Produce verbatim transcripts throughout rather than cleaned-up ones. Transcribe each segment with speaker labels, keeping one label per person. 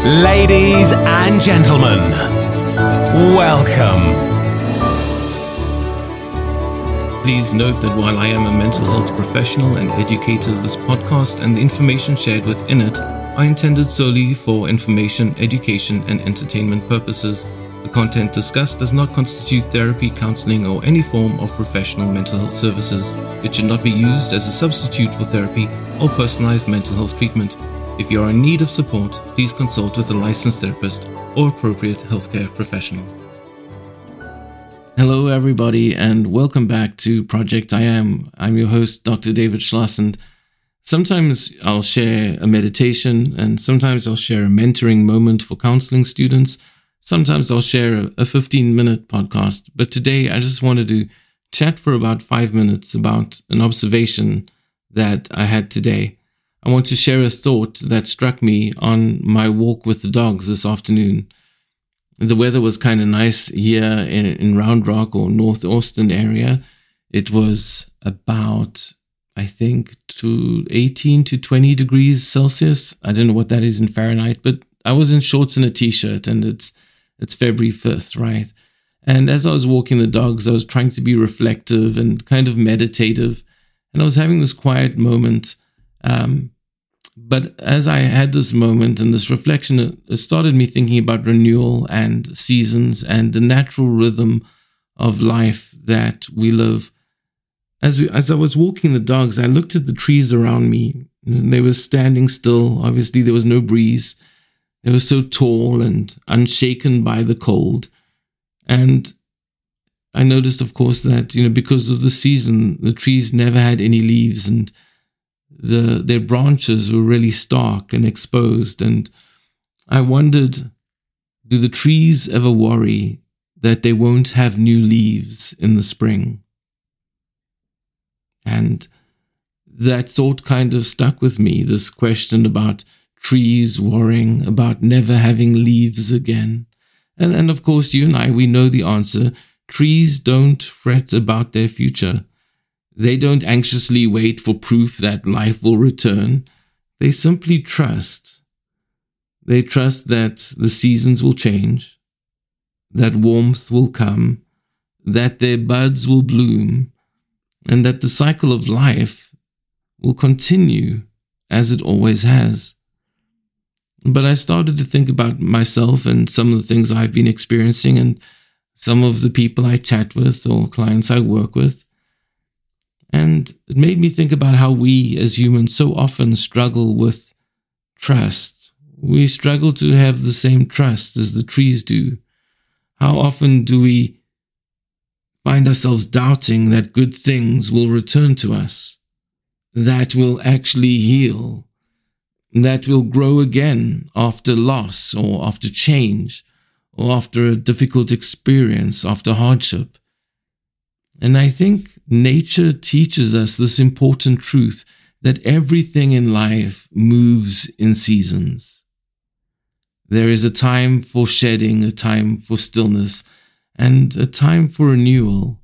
Speaker 1: Ladies and gentlemen, welcome.
Speaker 2: Please note that while I am a mental health professional and educator, this podcast and the information shared within it are intended solely for information, education, and entertainment purposes. The content discussed does not constitute therapy, counseling, or any form of professional mental health services. It should not be used as a substitute for therapy or personalized mental health treatment. If you are in need of support, please consult with a licensed therapist or appropriate healthcare professional. Hello, everybody, and welcome back to Project I Am. I'm your host, Doctor David Schloss. Sometimes I'll share a meditation, and sometimes I'll share a mentoring moment for counseling students. Sometimes I'll share a fifteen-minute podcast. But today, I just wanted to chat for about five minutes about an observation that I had today. I want to share a thought that struck me on my walk with the dogs this afternoon. The weather was kind of nice here in, in Round Rock or North Austin area. It was about, I think, to eighteen to twenty degrees Celsius. I don't know what that is in Fahrenheit, but I was in shorts and a t-shirt, and it's it's February fifth, right? And as I was walking the dogs, I was trying to be reflective and kind of meditative, and I was having this quiet moment. Um, but as I had this moment and this reflection, it, it started me thinking about renewal and seasons and the natural rhythm of life that we live. As we, as I was walking the dogs, I looked at the trees around me. They were standing still. Obviously, there was no breeze. They were so tall and unshaken by the cold. And I noticed, of course, that, you know, because of the season, the trees never had any leaves, and The, their branches were really stark and exposed. And I wondered, do the trees ever worry that they won't have new leaves in the spring? And that thought kind of stuck with me, this question about trees worrying about never having leaves again. And, and of course, you and I, we know the answer. Trees don't fret about their future. They don't anxiously wait for proof that life will return. They simply trust. They trust that the seasons will change, that warmth will come, that their buds will bloom, and that the cycle of life will continue as it always has. But I started to think about myself and some of the things I've been experiencing and some of the people I chat with or clients I work with. And it made me think about how we as humans so often struggle with trust. We struggle to have the same trust as the trees do. How often do we find ourselves doubting that good things will return to us, that will actually heal, that will grow again after loss or after change or after a difficult experience, after hardship? And I think nature teaches us this important truth that everything in life moves in seasons. There is a time for shedding, a time for stillness, and a time for renewal.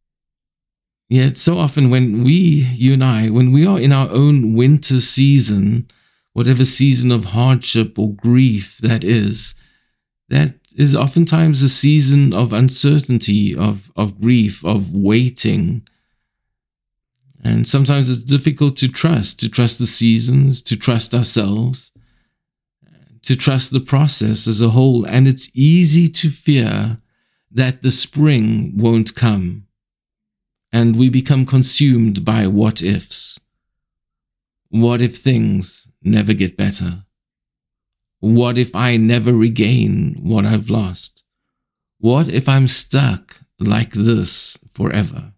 Speaker 2: Yet so often when we, you and I, when we are in our own winter season, whatever season of hardship or grief that is, that is oftentimes a season of uncertainty, of, of grief, of waiting. And sometimes it's difficult to trust, to trust the seasons, to trust ourselves, to trust the process as a whole. And it's easy to fear that the spring won't come, and we become consumed by what ifs. What if things never get better? What if I never regain what I've lost? What if I'm stuck like this forever?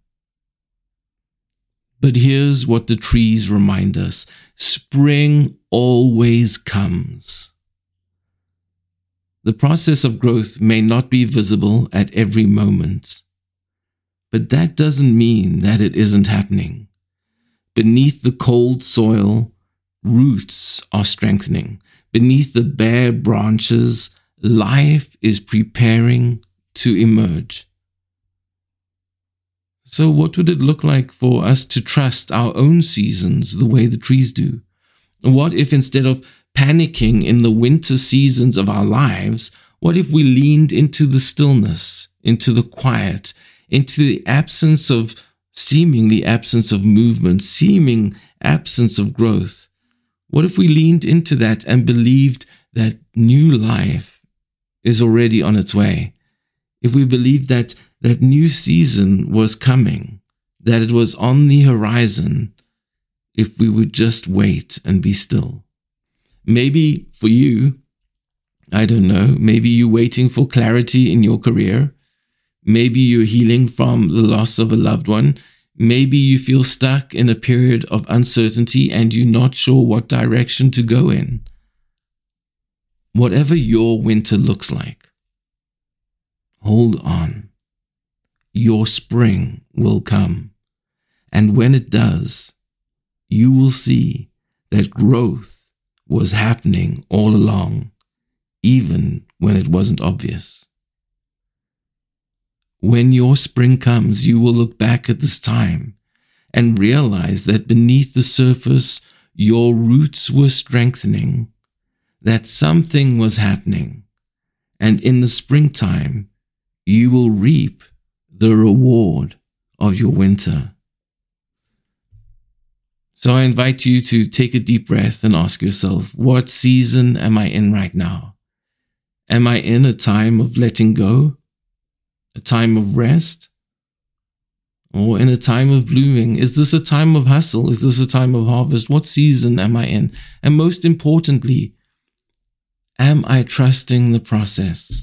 Speaker 2: But here's what the trees remind us. Spring always comes. The process of growth may not be visible at every moment, but that doesn't mean that it isn't happening. Beneath the cold soil, roots are strengthening. Beneath the bare branches, life is preparing to emerge. So what would it look like for us to trust our own seasons the way the trees do? What if instead of panicking in the winter seasons of our lives, what if we leaned into the stillness, into the quiet, into the absence of, seemingly absence of movement, seeming absence of growth? What if we leaned into that and believed that new life is already on its way? If we believed that that new season was coming, that it was on the horizon, if we would just wait and be still. Maybe for you, I don't know, maybe you're waiting for clarity in your career. Maybe you're healing from the loss of a loved one. Maybe you feel stuck in a period of uncertainty and you're not sure what direction to go in. Whatever your winter looks like, hold on. Your spring will come. And when it does, you will see that growth was happening all along, even when it wasn't obvious. When your spring comes, you will look back at this time and realize that beneath the surface, your roots were strengthening, that something was happening, and in the springtime, you will reap the reward of your winter. So I invite you to take a deep breath and ask yourself, what season am I in right now? Am I in a time of letting go? A time of rest? Or in a time of blooming? Is this a time of hustle? Is this a time of harvest? What season am I in? And most importantly, am I trusting the process?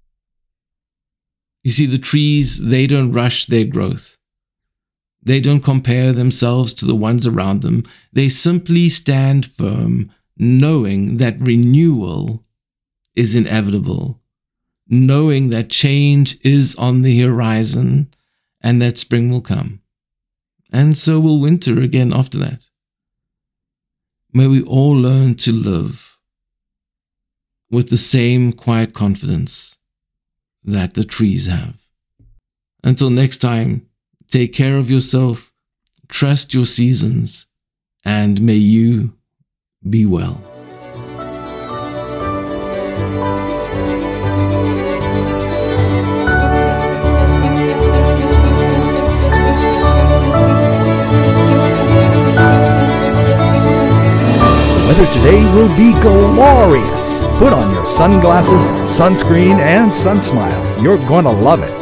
Speaker 2: You see, the trees, they don't rush their growth. They don't compare themselves to the ones around them. They simply stand firm, knowing that renewal is inevitable, knowing that change is on the horizon and that spring will come. And so will winter again after that. May we all learn to live with the same quiet confidence that the trees have. Until next time, take care of yourself, trust your seasons, and may you be well.
Speaker 3: The weather today will be glorious. Put on your sunglasses, sunscreen, and sun smiles. You're going to love it.